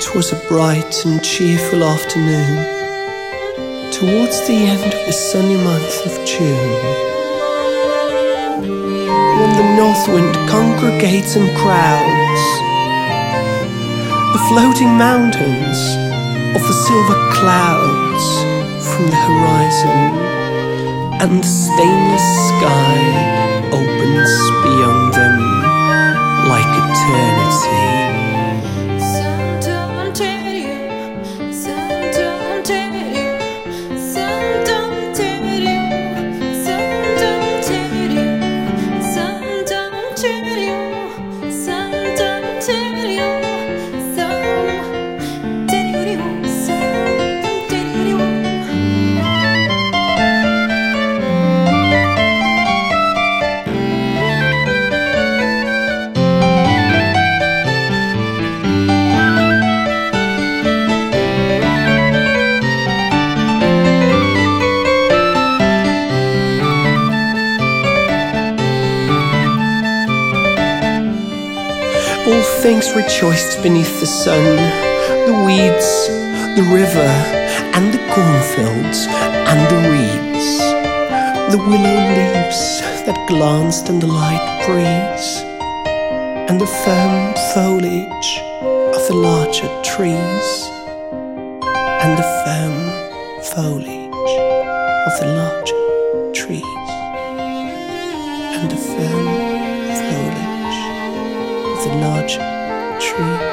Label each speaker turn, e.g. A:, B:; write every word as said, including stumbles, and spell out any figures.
A: 'Twas a bright and cheerful afternoon, towards the end of the sunny month of June, when the north wind congregates in crowds, the floating mountains of the silver clouds from the horizon, and the stainless sky opens beyond them like eternity. All things rejoiced beneath the sun, the weeds, the river, and the cornfields, and the reeds, the willow leaves that glanced in the light breeze, and the firm foliage of the larger trees, and the firm foliage of the larger trees, and the firm foliage the large tree.